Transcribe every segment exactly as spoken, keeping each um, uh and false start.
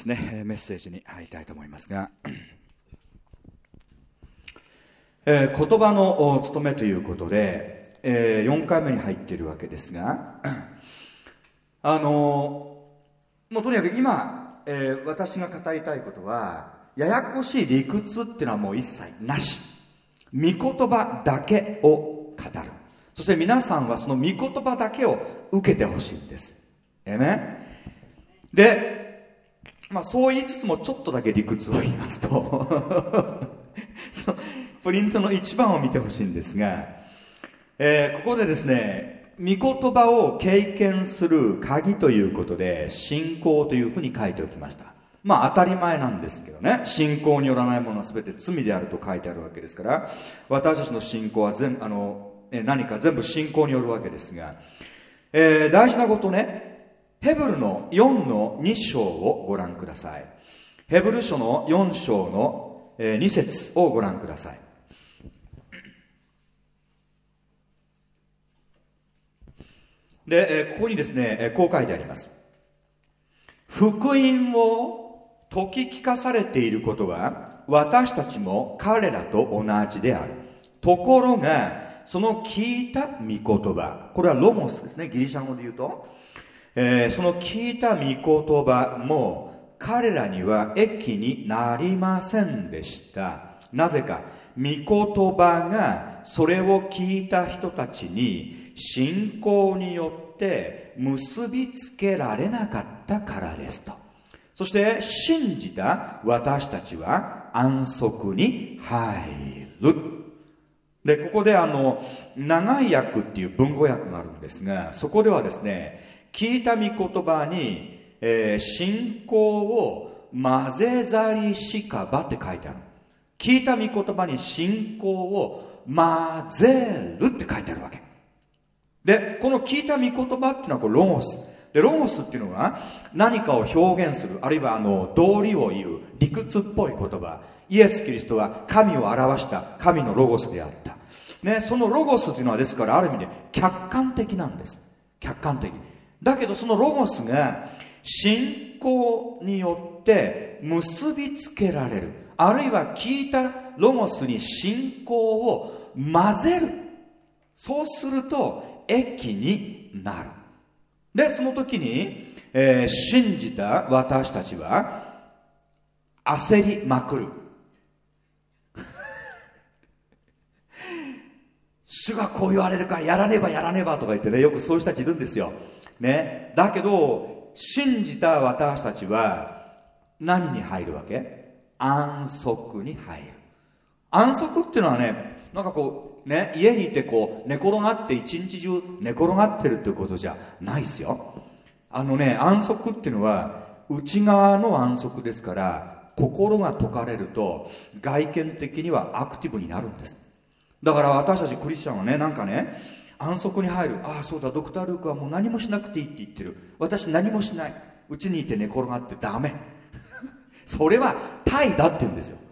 ね、メッセージに入りたいと思いますが、えー、言葉の務めということで、えー、よんかいめに入っているわけですが、あのもうとにかく今、えー、私が語りたいことは、ややこしい理屈っていうのはもう一切なし。御言葉だけを語る。そして皆さんはその御言葉だけを受けてほしいんです。えー、ね。で、まあそう言いつつもちょっとだけ理屈を言いますとそのプリントの一番を見てほしいんですが、えー、ここでですね、御言葉を経験する鍵ということで信仰というふうに書いておきました。まあ当たり前なんですけどね、信仰によらないものは全て罪であると書いてあるわけですから、私たちの信仰は全あの何か全部信仰によるわけですが、えー、大事なことね、ヘブルのよんのに章をご覧ください。ヘブル書のよん章のに節をご覧ください。で、ここにですね、こう書いてあります。福音を説き聞かされていることは、私たちも彼らと同じである。ところが、その聞いた御言葉、これはロゴスですね、ギリシャ語で言うと、えー、その聞いた御言葉も彼らには益になりませんでした。なぜか、御言葉がそれを聞いた人たちに信仰によって結びつけられなかったからですと。そして信じた私たちは安息に入る。で、ここであの、長い訳っていう文語訳があるんですが、そこではですね、聞いた御言葉に、えー、信仰を混ぜざりしかばって書いてある。聞いた御言葉に信仰を混ぜるって書いてあるわけ。で、この聞いた御言葉っていうのはこれロゴス。で、ロゴスっていうのは何かを表現する、あるいはあの、道理を言う、理屈っぽい言葉。イエス・キリストは神を表した神のロゴスであった。ね、そのロゴスというのはですからある意味で客観的なんです。客観的。だけどそのロゴスが信仰によって結びつけられる。あるいは聞いたロゴスに信仰を混ぜる。そうすると益になる。で、その時に、えー、信じた私たちは焦りまくる。主がこう言われるからやらねばやらねばとか言ってね、よくそういう人たちいるんですよ。ね。だけど、信じた私たちは何に入るわけ？安息に入る。安息っていうのはね、なんかこう、ね、家にいてこう、寝転がって一日中寝転がってるっていうことじゃないですよ。あのね、安息っていうのは、内側の安息ですから、心が解かれると、外見的にはアクティブになるんです。だから私たちクリスチャンはね、なんかね、安息に入る。ああ、そうだ、ドクター・ルークはもう何もしなくていいって言ってる。私何もしない。うちにいて寝転がってダメ。それは怠惰って言うんですよ。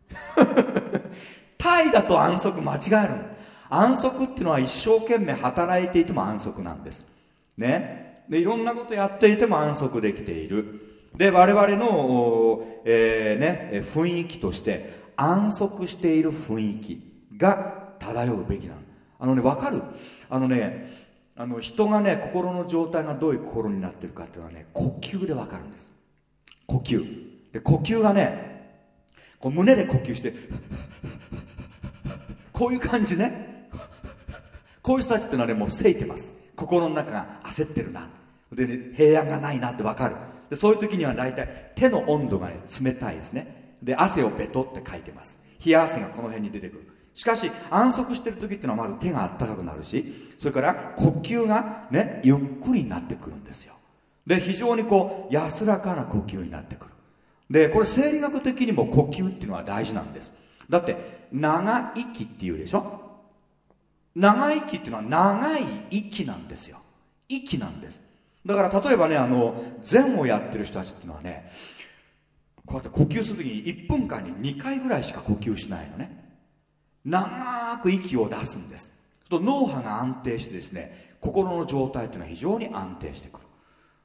怠惰と安息間違える。安息っていうのは一生懸命働いていても安息なんです。ね。で、いろんなことやっていても安息できている。で、我々の、えー、ね、雰囲気として安息している雰囲気が漂うべきなの。あのね、わかる？あのね、あの人がね、心の状態がどういう心になってるかっていうのはね、呼吸でわかるんです。呼吸。で、呼吸がね、こう胸で呼吸して、こういう感じね。こういう人たちっていうのはね、もうせいてます。心の中が焦ってるな。でね、平安がないなってわかる。で、そういう時には大体手の温度がね、冷たいですね。で、汗をベトってかいてます。冷や汗がこの辺に出てくる。しかし安息してる時っていうのはまず手が温かくなるし、それから呼吸がね、ゆっくりになってくるんですよ。で、非常にこう安らかな呼吸になってくる。で、これ生理学的にも呼吸っていうのは大事なんです。だって長息って言うでしょ。長息っていうのは長い息なんですよ。息なんです。だから例えばね、あの禅をやってる人たちっていうのはね、こうやって呼吸するときにいっぷんかんににかいぐらいしか呼吸しないのね。長く息を出すんです。と脳波が安定してですね、心の状態というのは非常に安定してくる。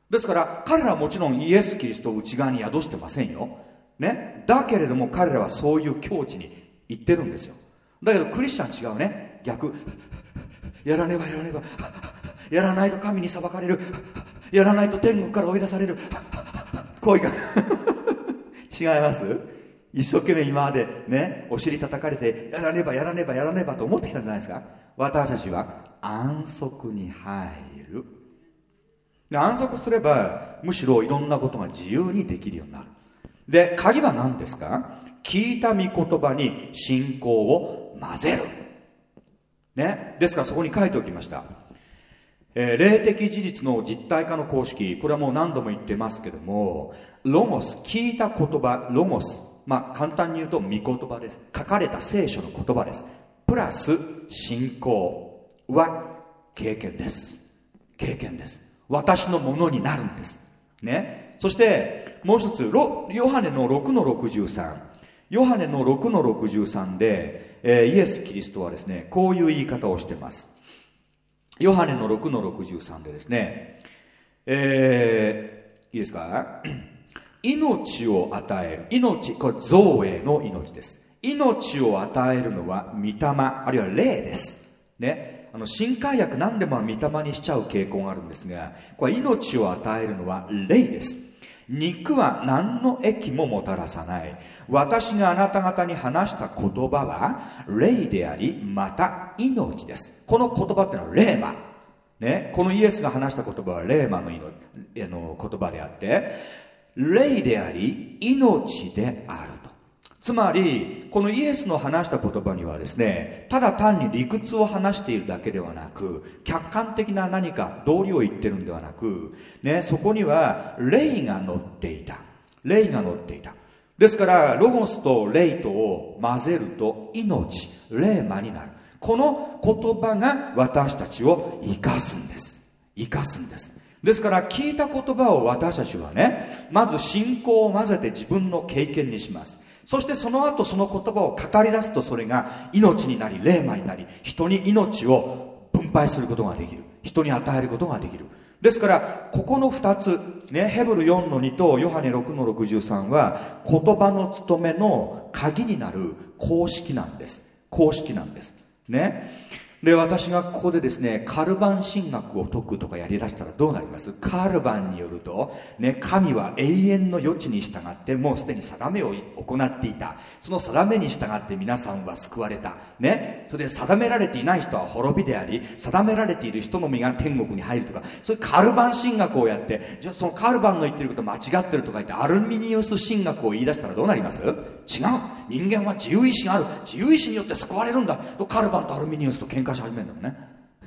ですから彼らはもちろんイエス・キリストを内側に宿してませんよ、ね、だけれども彼らはそういう境地に行ってるんですよ。だけどクリスチャン違うね、逆。やらねばやらねば、やらないと神に裁かれる、やらないと天国から追い出される、恋が違います。一生懸命今までね、お尻叩かれてやらねばやらねばやらねばと思ってきたんじゃないですか。私たちは安息に入る。で、安息すればむしろいろんなことが自由にできるようになる。で、鍵は何ですか？聞いた御言葉に信仰を混ぜる、ね、ですからそこに書いておきました。えー、霊的事実の実体化の公式、これはもう何度も言ってますけども、ロゴス、聞いた言葉、ロゴス、まあ簡単に言うと御言葉です。書かれた聖書の言葉です。プラス信仰は経験です。経験です。私のものになるんですね。そしてもう一つ、ヨハネのろくのろくじゅうさん、ヨハネのろくのろくじゅうさんで、えー、イエス・キリストはですね、こういう言い方をしています。ヨハネのろくのろくじゅうさんでですね、えー、いいですか？命を与える。命、これ造営の命です。命を与えるのは御霊、あるいは霊です。ね。あの、新海訳何でも御霊にしちゃう傾向があるんですが、これ命を与えるのは霊です。肉は何の益ももたらさない。私があなた方に話した言葉は霊であり、また命です。この言葉ってのは霊馬、ね、このイエスが話した言葉は霊馬の命、あの言葉であって霊であり命であると。つまりこのイエスの話した言葉にはですね、ただ単に理屈を話しているだけではなく、客観的な何か道理を言ってるんではなく、ね、そこには霊が乗っていた。霊が乗っていた。ですからロゴスと霊とを混ぜると命、霊魔になる。この言葉が私たちを生かすんです。生かすんです。ですから聞いた言葉を私たちはね、まず信仰を混ぜて自分の経験にします。そしてその後その言葉を語り出すと、それが命になり霊魔になり、人に命を分配することができる。人に与えることができる。ですからここの二つね、ヘブルよんのにとヨハネろくのろくじゅうさんは言葉の務めの鍵になる公式なんです。公式なんですね。で、私がここでですね、カルバン神学を説くとかやり出したらどうなります？カルバンによると、ね、神は永遠の余地に従ってもうすでに定めを行っていた。その定めに従って皆さんは救われた。ね。それで定められていない人は滅びであり、定められている人のみが天国に入るとか、そういうカルバン神学をやって、じゃあそのカルバンの言ってること間違ってるとか言って、アルミニウス神学を言い出したらどうなります？違う。人間は自由意志がある。自由意志によって救われるんだ。カルバンとアルミニウスと喧嘩し始めるんだもんね。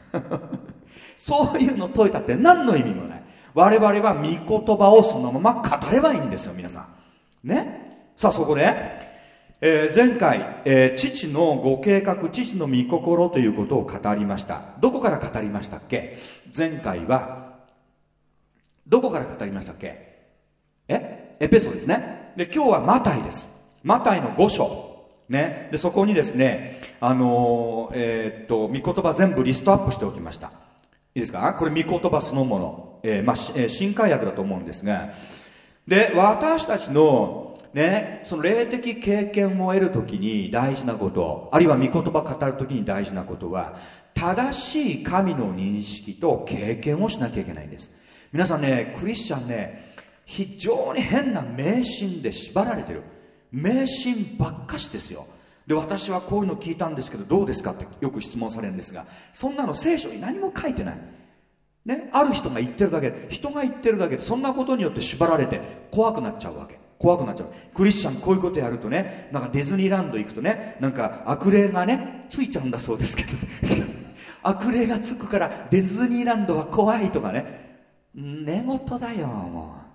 そういうの解いたって何の意味もない。我々は御言葉をそのまま語ればいいんですよ、皆さんね。さあそこで、えー、前回、えー、父のご計画、父の御心ということを語りました。どこから語りましたっけ？前回はどこから語りましたっけ？えエペソですね。で、今日はマタイです。マタイのご章ね。で、そこにですね、あのー、えー、っと、御言葉全部リストアップしておきました。いいですか？これ御言葉そのもの。えー、まあ、えー、新海訳だと思うんですが。で、私たちの、ね、その霊的経験を得るときに大事なこと、あるいは御言葉を語るときに大事なことは、正しい神の認識と経験をしなきゃいけないんです。皆さんね、クリスチャンね、非常に変な迷信で縛られてる。迷信ばっかしですよ。で、私はこういうの聞いたんですけどどうですかってよく質問されるんですが、そんなの聖書に何も書いてないね。ある人が言ってるだけで、人が言ってるだけで、そんなことによって縛られて怖くなっちゃうわけ。怖くなっちゃう。クリスチャンこういうことやるとね、なんかディズニーランド行くとね、なんか悪霊がねついちゃうんだそうですけど悪霊がつくからディズニーランドは怖いとかね、寝言だよ。もう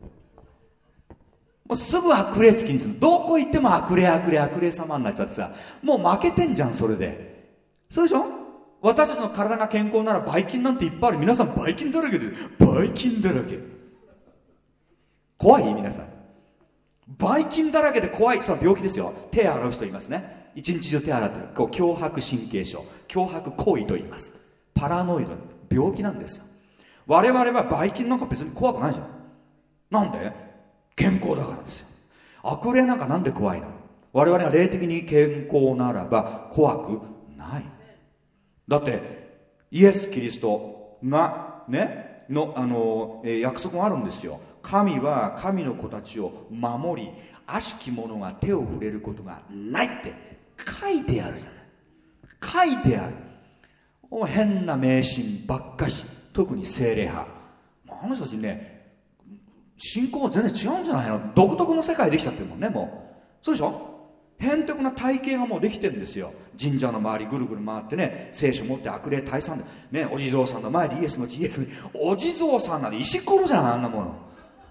もうすぐ悪霊つきにする。どこ行っても悪霊悪霊悪霊様になっちゃってさ、もう負けてんじゃん。それでそうでしょ。私たちの体が健康ならばい菌なんていっぱいある。皆さんばい菌だらけです。ばい菌だらけ。怖い？皆さんばい菌だらけで怖い。それは病気ですよ。手洗う人いますね。一日中手洗ってる。こう強迫神経症、強迫行為と言います。パラノイド、病気なんですよ。 我々はばい菌なんか別に怖くないじゃん。なんで？健康だからですよ。悪霊なんかなんで怖いの？我々が霊的に健康ならば怖くない。だってイエス・キリストがねのあの、えー、約束があるんですよ。神は神の子たちを守り、悪しき者が手を触れることがないって書いてあるじゃない。書いてある。もう変な迷信ばっかし、特に聖霊派。あの人たちね、信仰全然違うんじゃないの？独特の世界できちゃってるもんね、もう。そうでしょ？へんてこな体系がもうできてるんですよ。神社の周りぐるぐる回ってね、聖書持って悪霊退散で、ね、お地蔵さんの前でイエスの地イエスに、お地蔵さんなんて石ころじゃん、あんなもの。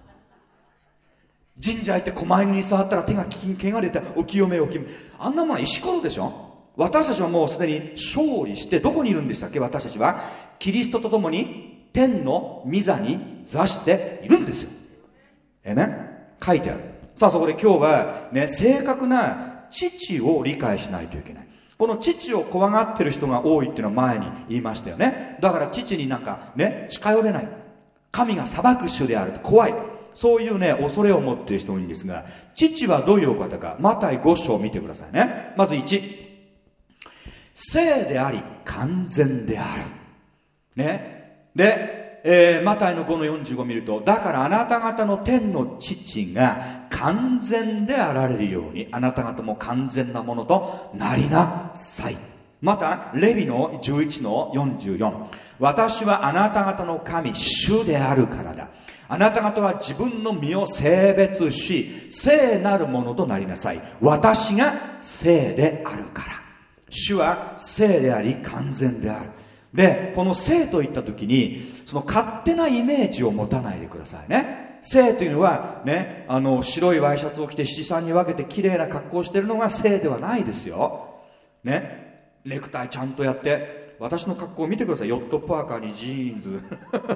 神社行って狛犬に触ったら手が毛が出てお清めお清め。あんなものは石ころでしょ。私たちはもうすでに勝利して、どこにいるんでしたっけ？私たちはキリストと共に天の御座に座しているんですよ。えね、書いてある。さあそこで今日はね、正確な父を理解しないといけない。この父を怖がってる人が多いっていうのは前に言いましたよね。だから父になんかね、近寄れない。神が裁く主であると怖い。そういうね、恐れを持っている人多いんですが、父はどういうお方か。マタイご章を見てくださいね。まずいち、聖であり完全である。ね。で、えー、マタイのごのよんじゅうごを見ると、だからあなた方の天の父が完全であられるように、あなた方も完全なものとなりなさい。また、レビのじゅういちのよんじゅうよん。私はあなた方の神、主であるからだ。あなた方は自分の身を性別し、聖なるものとなりなさい。私が聖であるから。主は聖であり完全である。で、この聖といったときに、その勝手なイメージを持たないでくださいね。聖というのは、ね、あの、白いワイシャツを着て七三に分けて綺麗な格好をしているのが聖ではないですよ。ね。ネクタイちゃんとやって、私の格好を見てください。ヨットパーカーにジーンズ。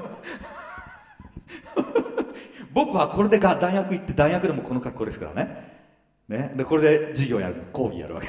僕はこれで大学行って、大学でもこの格好ですからね。ね。で、これで授業やる、講義やるわけ。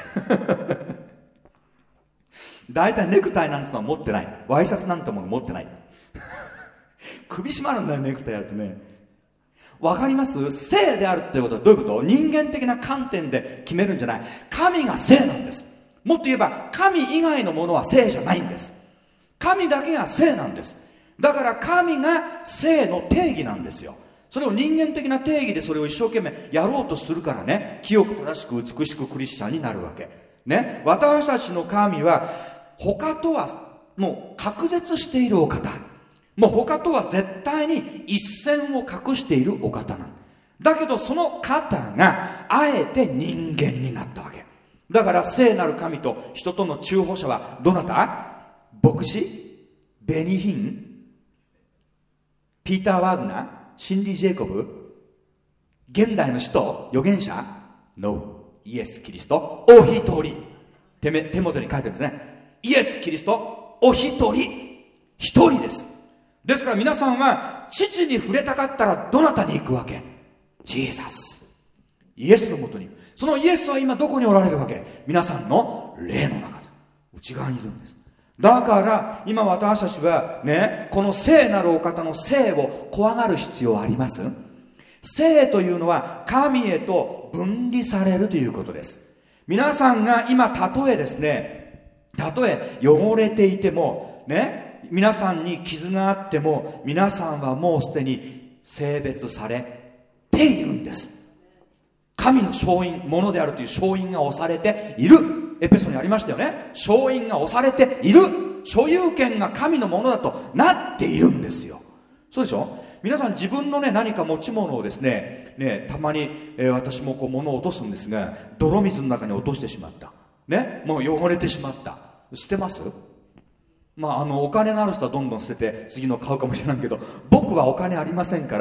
大体ネクタイなんてのは持ってない。ワイシャツなんてもの持ってない。首締まるんだよ、ネクタイやるとね。わかります？聖であるっていうことはどういうこと？人間的な観点で決めるんじゃない。神が聖なんです。もっと言えば、神以外のものは聖じゃないんです。神だけが聖なんです。だから神が聖の定義なんですよ。それを人間的な定義でそれを一生懸命やろうとするからね、清く正しく美しくクリスチャンになるわけ。ね。私たちの神は、他とはもう隔絶しているお方。もう他とは絶対に一線を画しているお方なんだけど、その方があえて人間になったわけだから、聖なる神と人との中保者はどなた？牧師？ベニヒン？ピーター・ワーグナー？シンディ・ジェイコブ？現代の使徒？預言者？ No。 イエス・キリストお一人。手め手元に書いてるんですね。イエス・キリストお一人。一人です。ですから皆さんは父に触れたかったらどなたに行くわけ？ジーザス。イエスのもとに行く。そのイエスは今どこにおられるわけ？皆さんの霊の中で内側にいるんです。だから今私たちはね、この聖なるお方の聖を怖がる必要はあります？聖というのは神へと分離されるということです。皆さんが今たとえですね、たとえ汚れていてもね、皆さんに傷があっても、皆さんはもうすでに性別されているんです。神の勝因、ものであるという勝因が押されている。エペソにありましたよね。勝因が押されている。所有権が神のものだとなっているんですよ。そうでしょ？皆さん自分のね、何か持ち物をですね、ね、たまに、えー、私もこう物を落とすんですが、泥水の中に落としてしまった。ね、もう汚れてしまった。捨てます？まあ、あの、お金のある人はどんどん捨てて次の買うかもしれないけど、僕はお金ありませんから、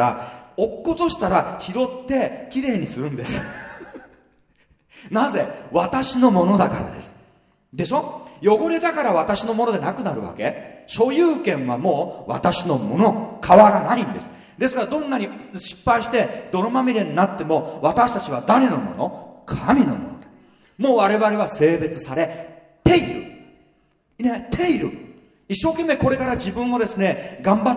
落っことしたら拾ってきれいにするんです。なぜ？私のものだからです。でしょ？汚れたから私のものでなくなるわけ？所有権はもう私のもの、変わらないんです。ですからどんなに失敗して泥まみれになっても、私たちは誰のもの？神のものだ。もう我々は性別されている。ね、ている。一生懸命これから自分をですね、頑張って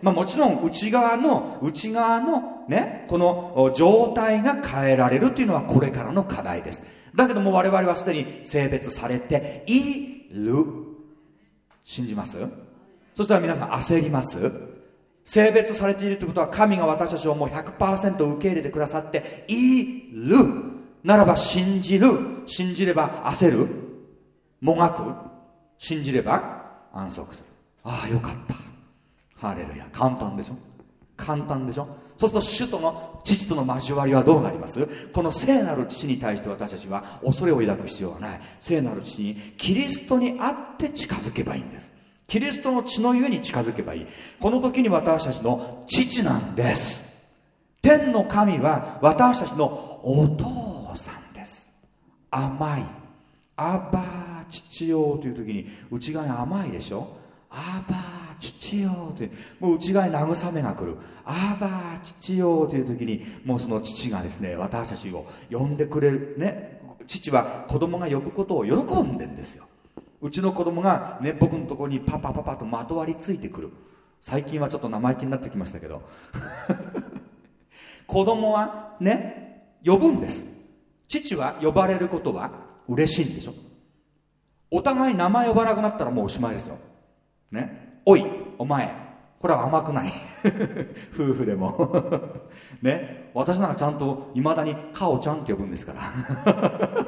まあもちろん内側の、内側のね、この状態が変えられるっていうのはこれからの課題です。だけども我々はすでに性別されている。信じます？そしたら皆さん焦ります？性別されているということは神が私たちをもう ひゃくパーセント 受け入れてくださっているならば信じる。信じれば焦る。もがく。信じれば安息する。ああよかった。ハレルヤ。簡単でしょ？簡単でしょ？そうすると主との父との交わりはどうなります？この聖なる父に対して私たちは恐れを抱く必要はない。聖なる父にキリストにあって近づけばいいんです。キリストの血のゆえに近づけばいい。この時に私たちの父なんです。天の神は私たちのお父さんです。甘い。アバ父よという時に内側に甘いでしょ。アバ父よという、もう内側に慰めが来る。アバ父よという時にもうその父がですね、私たちを呼んでくれるね。父は子供が呼ぶことを喜んでんですよ。うちの子供がね、僕のところにパパパパとまとわりついてくる。最近はちょっと生意気になってきましたけど子供はね、呼ぶんです。父は呼ばれることは嬉しいんでしょ。お互い名前呼ばなくなったらもうおしまいですよね。おいお前、これは甘くない夫婦でもね、私なんかちゃんといまだにカオちゃんって呼ぶんですから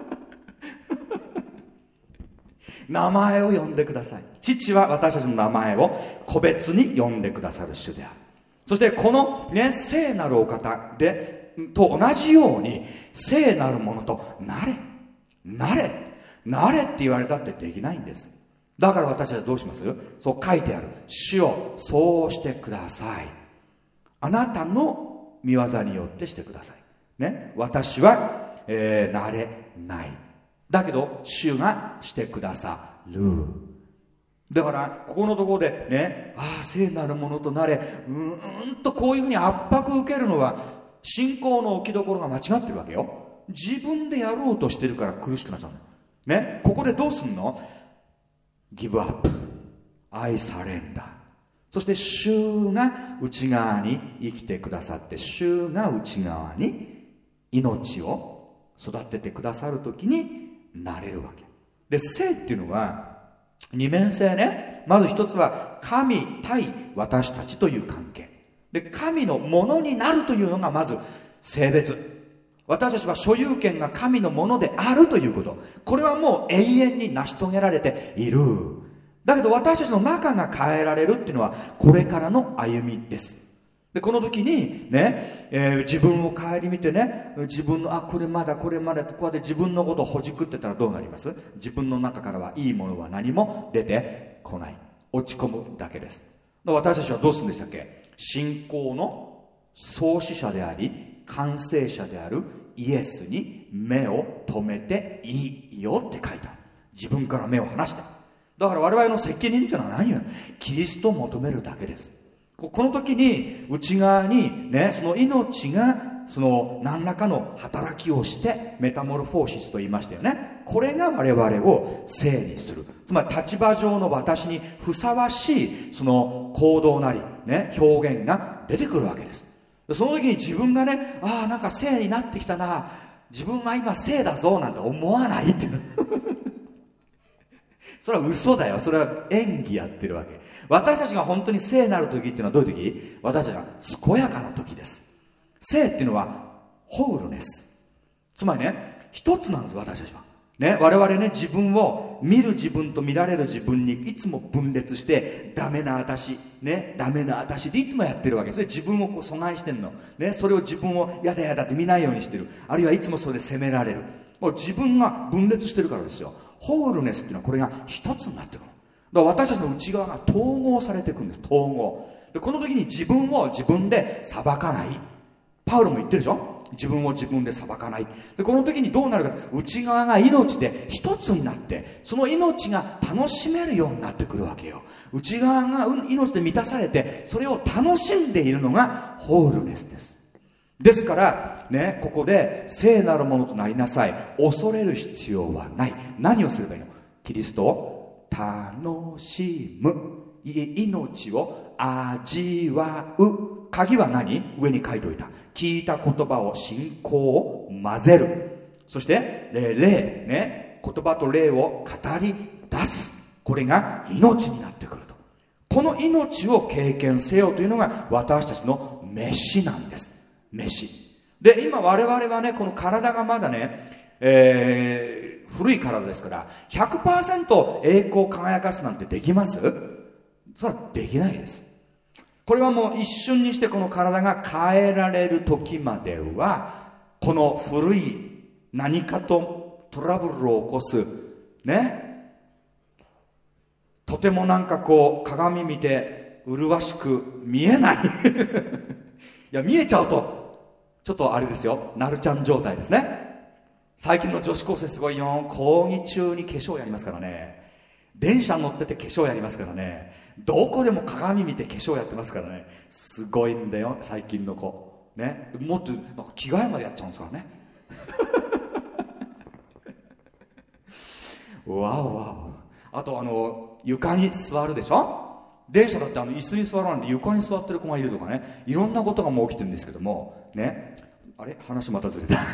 名前を呼んでください。父は私たちの名前を個別に呼んでくださる主である。そしてこのね、聖なるお方でと同じように聖なるものとなれなれなれって言われたってできないんです。だから私たちはどうします？そう書いてある。主よそうしてください。あなたの御業によってしてくださいね。私は、えー、なれない。だけど主がしてくださる。だからここのところでね、ああ聖なるものとなれ、うーんとこういうふうに圧迫受けるのは信仰の置きどころが間違ってるわけよ。自分でやろうとしてるから苦しくなっちゃうのね。ここでどうすんの？ギブアップ、I surrender。そして主が内側に生きてくださって、主が内側に命を育ててくださるときになれるわけで、聖っていうのは二面性ね。まず一つは神対私たちという関係で、神のものになるというのがまず性別。私たちは所有権が神のものであるということ、これはもう永遠に成し遂げられている。だけど私たちの中が変えられるっていうのはこれからの歩みです。でこの時にね、えー、自分を顧みてね、自分のあこれまだこれまだとこうやって自分のことをほじくってたらどうなります？自分の中からはいいものは何も出てこない。落ち込むだけです。私たちはどうするんでしたっけ？信仰の創始者であり完成者であるイエスに目を留めていいよって書いた。自分から目を離して。だから我々の責任っていうのは何よ？キリストを求めるだけです。この時に内側にね、その命がその何らかの働きをしてメタモルフォーシスと言いましたよね。これが我々を聖にする。つまり立場上の私にふさわしいその行動なりね、表現が出てくるわけです。その時に自分がね、ああなんか聖になってきたな、自分は今聖だぞなんて思わないっていうそれは嘘だよ。それは演技やってるわけ。私たちが本当に聖なる時っていうのはどういう時？私たちが健やかな時です。聖っていうのはホールネス、つまりね、一つなんです。私たちはね、我々ね、自分を見る自分と見られる自分にいつも分裂してダメな私ね、ダメな私でいつもやってるわけ。それ自分をこう阻害してんのね。それを自分をやだやだって見ないようにしてる。あるいはいつもそれで責められる。もう自分が分裂してるからですよ。ホールネスっていうのはこれが一つになってくる。だから私たちの内側が統合されていくんです。統合で、この時に自分を自分で裁かない。パウロも言ってるでしょ。自分を自分で裁かない。で、この時にどうなるか、内側が命で一つになって、その命が楽しめるようになってくるわけよ。内側が命で満たされて、それを楽しんでいるのがホールネスです。ですからね、ここで聖なるものとなりなさい。恐れる必要はない。何をすればいいの？キリストを楽しむ。 命を味わう。鍵は何？上に書いておいた。聞いた言葉を信仰を混ぜる。そして霊、ね、言葉と霊を語り出す。これが命になってくると。この命を経験せよというのが私たちの飯なんです。飯で、今我々はね、この体がまだね、えー、古い体ですから ひゃくパーセント 栄光を輝かすなんてできます？それはできないです。これはもう一瞬にしてこの体が変えられる時までは、この古い何かとトラブルを起こすね、とてもなんかこう鏡見て麗しく見えないいや、見えちゃうとちょっとあれですよ、なるちゃん状態ですね。最近の女子高生すごいよ。講義中に化粧やりますからね。電車乗ってて化粧やりますからね。どこでも鏡見て化粧やってますからね。すごいんだよ最近の子ね。もっとなんか着替えまでやっちゃうんですからねわおわお。あとあの床に座るでしょ。電車だってあの椅子に座らないで床に座ってる子がいるとかね、いろんなことがもう起きてるんですけどもね。あれ、話またずれた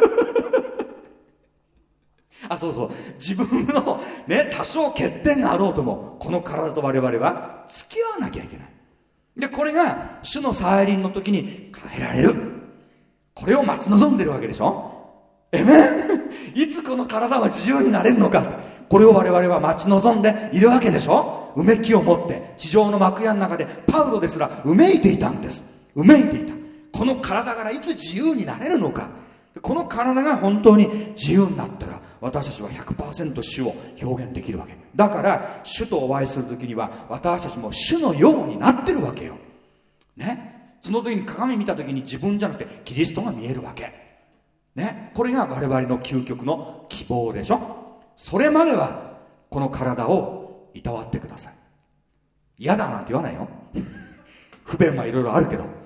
あ、そうそう、自分のね、多少欠点があろうともこの体と我々は付き合わなきゃいけない。で、これが主の再臨の時に変えられる。これを待ち望んでるわけでしょ。えめいつこの体は自由になれるのか、これを我々は待ち望んでいるわけでしょ。うめきを持って地上の幕屋の中でパウロですらうめいていたんです。うめいていた。この体からいつ自由になれるのか。この体が本当に自由になったら私たちは ひゃくパーセント 主を表現できるわけだから、主とお会いするときには私たちも主のようになってるわけよね。その時に鏡見た時に自分じゃなくてキリストが見えるわけね。これが我々の究極の希望でしょ。それまではこの体をいたわってください。嫌だなんて言わないよ不便はいろいろあるけど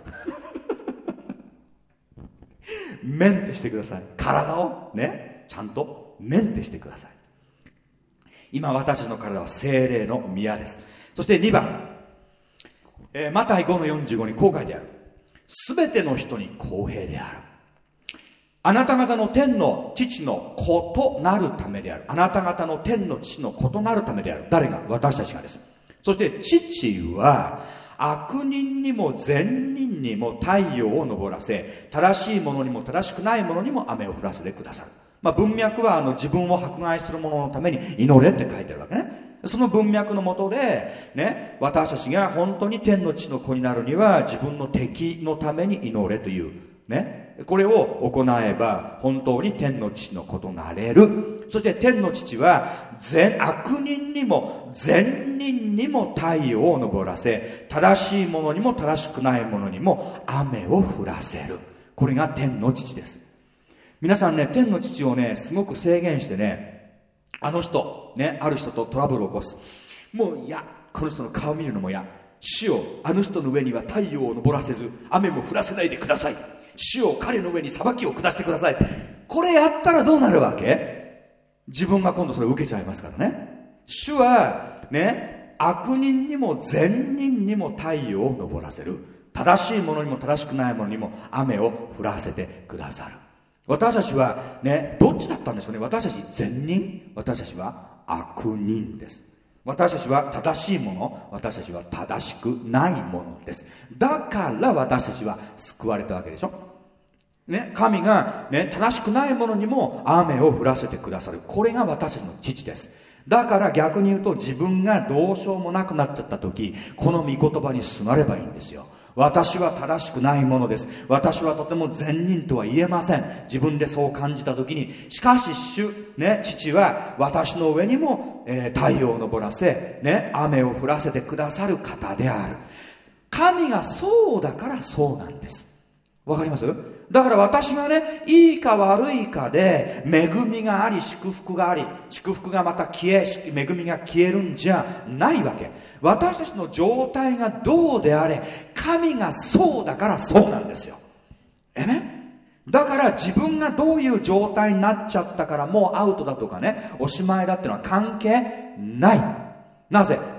メンテしてください。体をね、ちゃんとメンテしてください。今私たちの体は聖霊の宮です。そしてにばん、えー、マタイごのよんじゅうごにこう書いてある。すべての人に公平である。あなた方の天の父の子となるためである。あなた方の天の父の子となるためである。誰が？私たちがです。そして父は悪人にも善人にも太陽を昇らせ、正しいものにも正しくないものにも雨を降らせてくださる。まあ、文脈はあの自分を迫害する者のために祈れって書いてあるわけね。その文脈のもとで、ね、私たちが本当に天の地の子になるには自分の敵のために祈れというね、これを行えば本当に天の父の子となれる。そして天の父は善悪人にも善人にも太陽を昇らせ、正しいものにも正しくないものにも雨を降らせる。これが天の父です。皆さんね、天の父をねすごく制限してね、あの人ね、ある人とトラブルを起こす。もういや、この人の顔見るのも嫌。主よ、あの人の上には太陽を昇らせず雨も降らせないでください。主よ、彼の上に裁きを下してください。これやったらどうなるわけ？自分が今度それを受けちゃいますからね。主はね、悪人にも善人にも太陽を昇らせる。正しいものにも正しくないものにも雨を降らせてくださる。私たちはね、どっちだったんでしょうね。私たち善人、私たちは悪人です。私たちは正しいもの、私たちは正しくないものです。だから私たちは救われたわけでしょね。神がね、正しくないものにも雨を降らせてくださる。これが私たちの父です。だから逆に言うと、自分がどうしようもなくなっちゃった時、この御言葉にすがればいいんですよ。私は正しくないものです。私はとても善人とは言えません。自分でそう感じたときに、しかし主、ね、父は私の上にも、えー、太陽を昇らせ、ね、雨を降らせてくださる方である。神がそうだからそうなんです。わかります？だから私がね、いいか悪いかで恵みがあり祝福があり、祝福がまた消え、恵みが消えるんじゃないわけ。私たちの状態がどうであれ、神がそうだからそうなんですよ。えね？だから自分がどういう状態になっちゃったからもうアウトだとかね、おしまいだってのは関係ない。なぜ？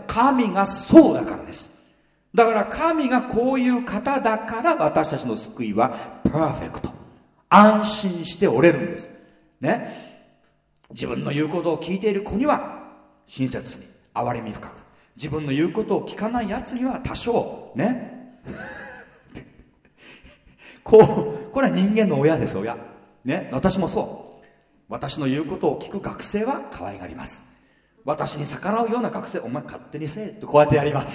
神がそうだからです。だから神がこういう方だから私たちの救いはパーフェクト。安心しておれるんです。ね。自分の言うことを聞いている子には親切に、憐れみ深く。自分の言うことを聞かない奴には多少、ね。こう、これは人間の親です、親。ね。私もそう。私の言うことを聞く学生は可愛がります。私に逆らうような学生、お前勝手にせえってこうやってやります。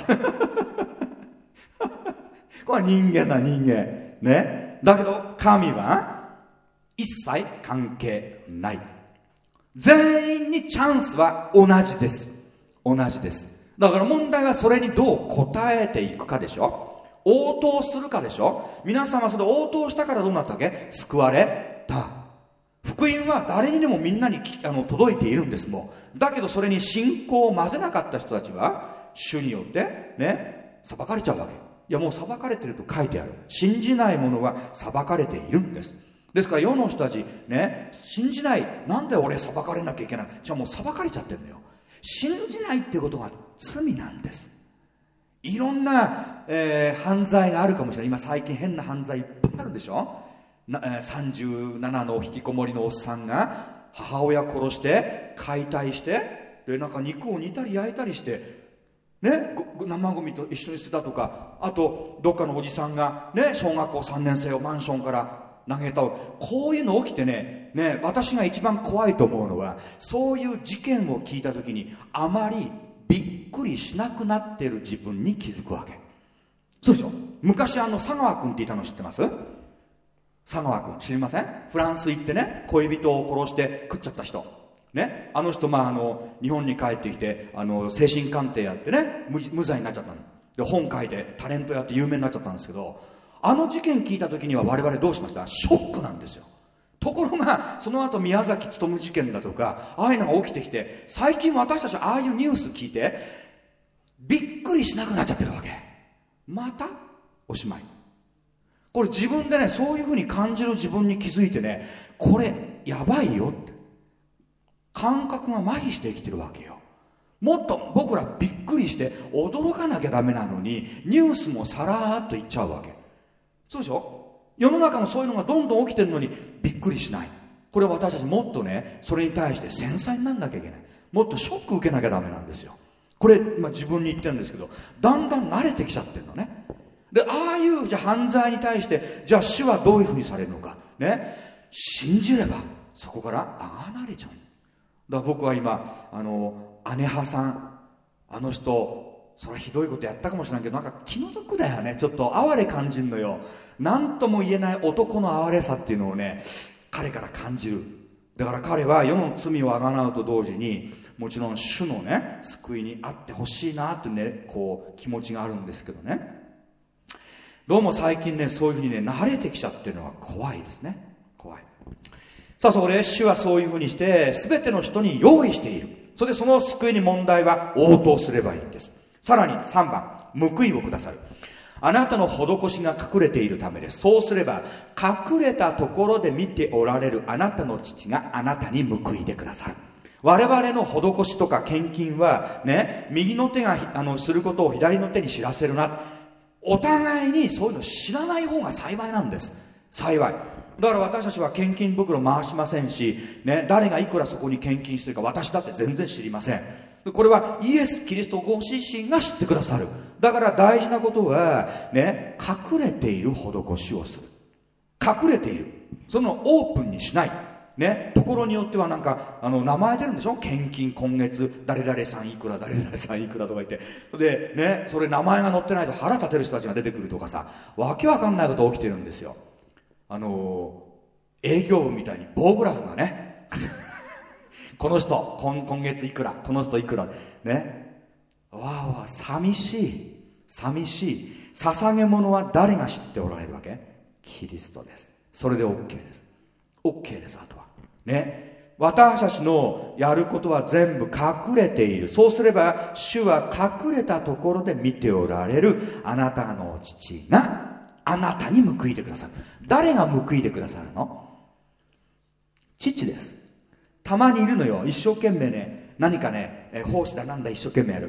これは人間だ、人間。ね。だけど、神は一切関係ない。全員にチャンスは同じです。同じです。だから問題はそれにどう答えていくかでしょ。応答するかでしょ。皆さんはそれ応答したからどうなったわけ？救われた。福音は誰にでもみんなにあの届いているんです。もうだけどそれに信仰を混ぜなかった人たちは主によってね裁かれちゃうわけ。いやもう裁かれてると書いてある。信じない者は裁かれているんです。ですから世の人たちね、信じない、なんで俺裁かれなきゃいけない、じゃあもう裁かれちゃってるのよ。信じないってことが罪なんです。いろんな、えー、犯罪があるかもしれない。今最近変な犯罪いっぱいあるでしょ。な、えー、さんじゅうななの引きこもりのおっさんが母親殺して解体してでなんか肉を煮たり焼いたりしてね、生ゴミと一緒に捨てたとか、あとどっかのおじさんがね小学校さんねん生をマンションから投げた。こういうの起きてね、ね、私が一番怖いと思うのはそういう事件を聞いた時にあまりびっくりしなくなっている自分に気づくわけ。そうでしょ。昔あの佐川君っていたの知ってます？佐川君知りません？フランス行ってね恋人を殺して食っちゃった人ね。あの人、まあ、あの日本に帰ってきてあの精神鑑定やってね 無, 無罪になっちゃったので、本書いてタレントやって有名になっちゃったんですけど、あの事件聞いた時には我々どうしました？ショックなんですよ。ところがその後宮崎勉事件だとかああいうのが起きてきて、最近私たちああいうニュース聞いてびっくりしなくなっちゃってるわけ。またおしまい。これ自分でねそういうふうに感じる自分に気づいてね、これやばいよって感覚が麻痺して生きてるわけよ。もっと僕らびっくりして驚かなきゃダメなのにニュースもさらーっと言っちゃうわけ。そうでしょ。世の中もそういうのがどんどん起きてるのにびっくりしない。これ私たちもっとねそれに対して繊細にならなきゃいけない。もっとショック受けなきゃダメなんですよ。これ、まあ、自分に言ってるんですけど、だんだん慣れてきちゃってるのね。でああいうじゃあ犯罪に対してじゃあ主はどういうふうにされるのかね、信じればそこからあがなれちゃう。だから僕は今あの姉派さん、あの人それはひどいことやったかもしれないけどなんか気の毒だよね。ちょっと哀れ感じるのよ。何とも言えない男の哀れさっていうのをね彼から感じる。だから彼は世の罪をあがなうと同時にもちろん主のね救いにあってほしいなってねこう気持ちがあるんですけどね、どうも最近ねそういうふうにね慣れてきちゃってるのは怖いですね。怖い。さあそこで主はそういうふうにして全ての人に用意している。それでその救いに問題は応答すればいいんです。さらにさんばん、報いをくださる。あなたの施しが隠れているためです。そうすれば隠れたところで見ておられるあなたの父があなたに報いてくださる。我々の施しとか献金はね、右の手があのすることを左の手に知らせるな。お互いにそういうの知らない方が幸いなんです。幸い。だから私たちは献金袋回しませんし、ね、誰がいくらそこに献金してるか私だって全然知りません。これはイエス・キリストご自身が知ってくださる。だから大事なことはね、隠れている施しをする。隠れている。そのオープンにしない。ね、ところによってはなんかあの名前出るんでしょ。献金今月誰々さんいくら誰々さんいくらとか言ってでね、それ名前が載ってないと腹立てる人たちが出てくるとかさ、わけわかんないこと起きてるんですよ。あの営業部みたいに棒グラフがねこの人 今, 今月いくら、この人いくらね、わあわあ寂しい寂しい。捧げ物は誰が知っておられるわけ？キリストです。それで OK です。 OK です。あとはね、私たちのやることは全部隠れている。そうすれば主は隠れたところで見ておられるあなたの父があなたに報いてくださる。誰が報いてくださるの？父です。たまにいるのよ、一生懸命ね何かね奉仕だなんだ一生懸命やる。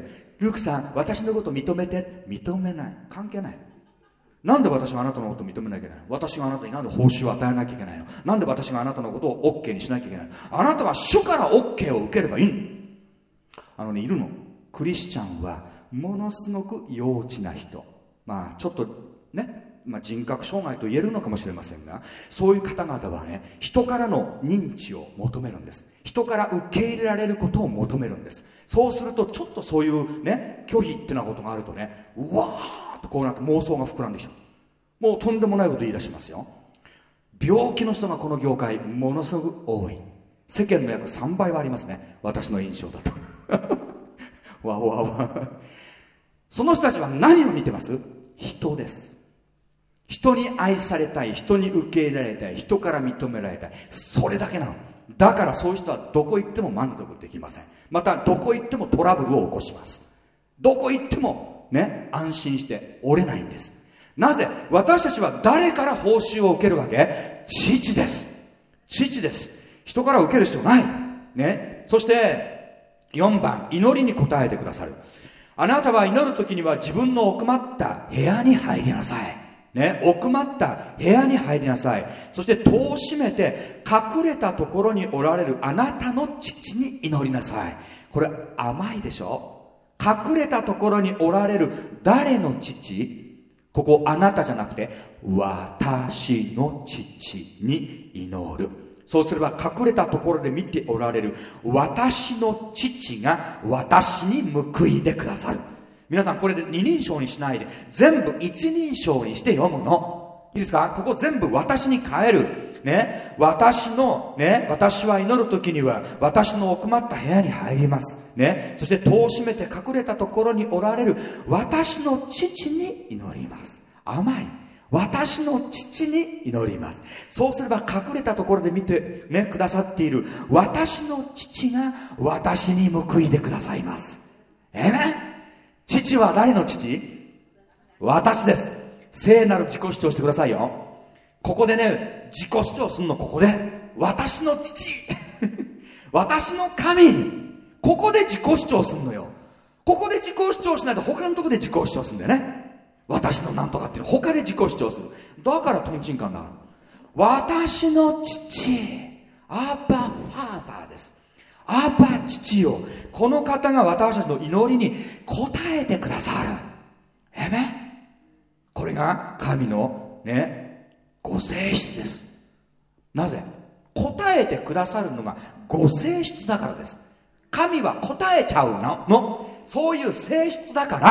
ルークさん私のこと認めて。認めない。関係ない。なんで私があなたのことを認めなきゃいけないの？私があなたになんで報酬を与えなきゃいけないの？なんで私があなたのことを OK にしなきゃいけないの？あなたは主から OK を受ければいい。あのね、いるの。クリスチャンはものすごく幼稚な人。まあちょっとね、まあ、人格障害と言えるのかもしれませんが、そういう方々はね、人からの認知を求めるんです。人から受け入れられることを求めるんです。そうするとちょっとそういうね、拒否ってなことがあるとね、うわーっとこうなって妄想が膨らんできちゃう。もうとんでもないこと言い出しますよ。病気の人がこの業界ものすごく多い。世間の約さんばいはありますね、私の印象だとわわわ。その人たちは何を見てます？人です。人に愛されたい、人に受け入れられたい、人から認められたい、それだけなの。だからそういう人はどこ行っても満足できません。またどこ行ってもトラブルを起こします。どこ行ってもね、安心して折れないんです。なぜ？私たちは誰から報酬を受けるわけ？父です。父です。人から受ける必要ないね。そしてよんばん、祈りに応えてくださる。あなたは祈るときには自分の奥まった部屋に入りなさいね、奥まった部屋に入りなさい。そして戸を閉めて隠れたところにおられるあなたの父に祈りなさい。これ甘いでしょ？隠れたところにおられる誰の父？ここあなたじゃなくて私の父に祈る。そうすれば隠れたところで見ておられる私の父が私に報いてくださる。皆さんこれで二人称にしないで全部一人称にして読むの。いいですか？ここ全部私に変えるね。私のね、私は祈るときには私の奥まった部屋に入りますね。そして戸を閉めて隠れたところにおられる私の父に祈ります。甘い。私の父に祈ります。そうすれば隠れたところで見てねくださっている私の父が私に報いてくださいます。えめ？父は誰の父？私です。聖なる自己主張してくださいよ。ここでね、自己主張するの。ここで私の父私の神、ここで自己主張するのよ。ここで自己主張しないと他のところで自己主張するんだよね。私のなんとかっていうの他で自己主張する。だからトンチンカンだ。私の父、アッバファーザーです。アッバ父よ、この方が私たちの祈りに応えてくださる。えめ？これが神のね、ご性質です。なぜ？応えてくださるのがご性質だからです。神は応えちゃうののそういう性質だから。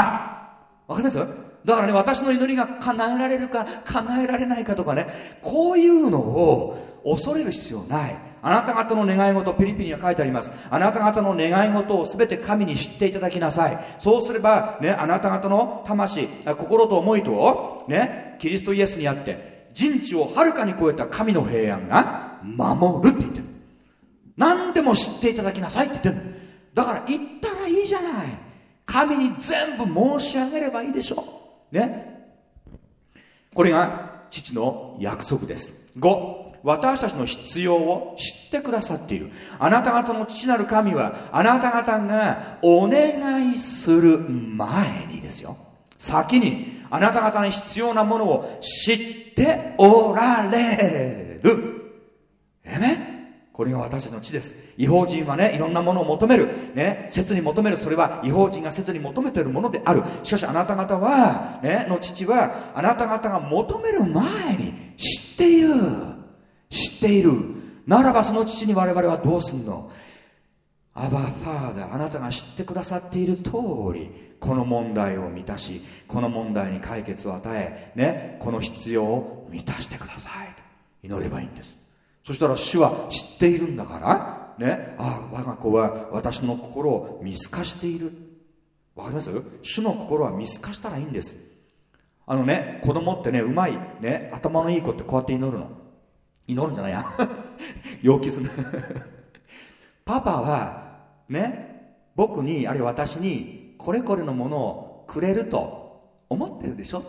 わかります？だからね、私の祈りが叶えられるか叶えられないかとかね、こういうのを恐れる必要ない。あなた方の願い事、ピリピには書いてあります。あなた方の願い事をすべて神に知っていただきなさい。そうすればね、あなた方の魂、心と思いとね、キリストイエスにあって人知をはるかに超えた神の平安が守るって言ってる。何でも知っていただきなさいって言ってる。だから言ったらいいじゃない。神に全部申し上げればいいでしょね。これが父の約束です。ご、私たちの必要を知ってくださっている。あなた方の父なる神はあなた方がお願いする前にですよ、先にあなた方に必要なものを知っておられる。えめ？これが私たちの地です。異邦人はね、いろんなものを求める。ね、切に求める。それは異邦人が切に求めているものである。しかしあなた方は、ね、の父は、あなた方が求める前に知っている。知っている。ならばその父に我々はどうすんの？アバファーザー、あなたが知ってくださっている通り、この問題を満たし、この問題に解決を与え、ね、この必要を満たしてくださいと祈ればいいんです。そしたら主は知っているんだから、ね、ああ、我が子は私の心を見透かしている。わかります？主の心は見透かしたらいいんです。あのね、子供ってね、うまい、ね、頭のいい子ってこうやって祈るの。祈るんじゃないや。要求する。パパは、ね、僕に、あるいは私に、これこれのものをくれると思ってるでしょって。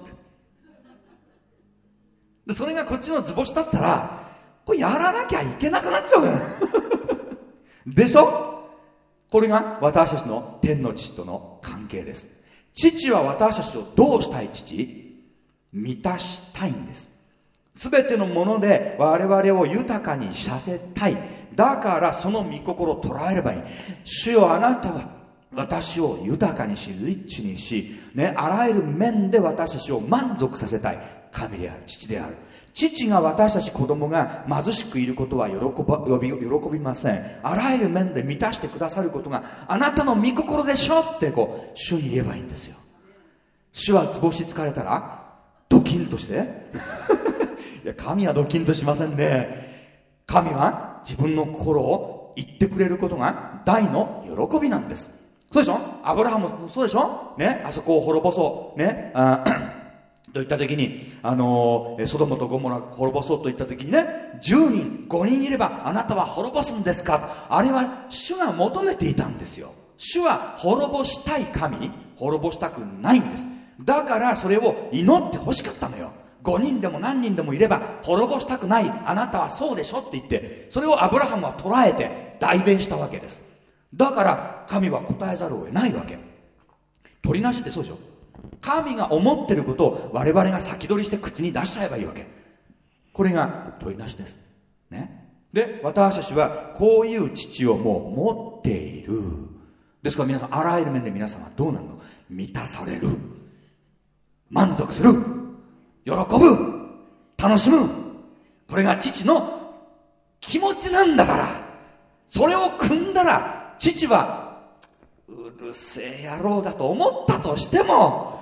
で、それがこっちの図星だったら、これやらなきゃいけなくなっちゃうよ。でしょ？ これが私たちの天の父との関係です。父は私たちをどうしたい父？満たしたいんです。すべてのもので我々を豊かにさせたい。だからその御心を捉えればいい。主よ、あなたは私を豊かにし、リッチにし、ね、あらゆる面で私たちを満足させたい神である、父である。父が私たち子供が貧しくいることは喜ば、喜び、喜びません。あらゆる面で満たしてくださることがあなたの御心でしょってこう、主に言えばいいんですよ。主は図星疲れたら、ドキンとしていや、神はドキンとしませんね。神は自分の心を言ってくれることが大の喜びなんです。そうでしょ？アブラハムもそうでしょ？ね、あそこを滅ぼそう。ね、あといった時に、あのー、ソドムとゴモラ滅ぼそうといった時にね、じゅうにん、ごにんいればあなたは滅ぼすんですか？あれは主が求めていたんですよ。主は滅ぼしたい神、滅ぼしたくないんです。だからそれを祈って欲しかったのよ。ごにんでも何人でもいれば滅ぼしたくない、あなたはそうでしょって言って、それをアブラハムは捉えて代弁したわけです。だから神は答えざるを得ないわけ。取りなしってそうでしょ。神が思ってることを我々が先取りして口に出しちゃえばいいわけ。これが取りなしですね。で、私たちはこういう父をもう持っている。ですから皆さん、あらゆる面で皆様はどうなるの？満たされる、満足する、喜ぶ、楽しむ。これが父の気持ちなんだから。それを組んだら父はうるせえ野郎だと思ったとしても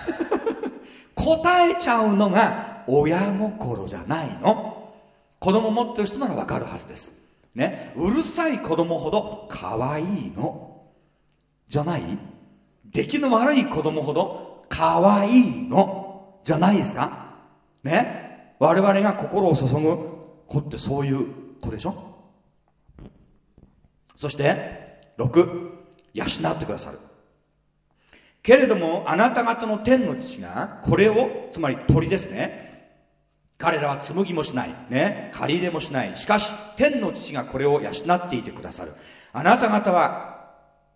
答えちゃうのが親心じゃないの。子供持ってる人ならわかるはずですね。うるさい子供ほど可愛いのじゃない？出来の悪い子供ほど可愛いのじゃないですかね。我々が心を注ぐ子ってそういう子でしょ。そしてろく、養ってくださる。けれどもあなた方の天の父がこれを、つまり鳥ですね、彼らは紡ぎもしないね、借り入れもしない。しかし天の父がこれを養っていてくださる。あなた方は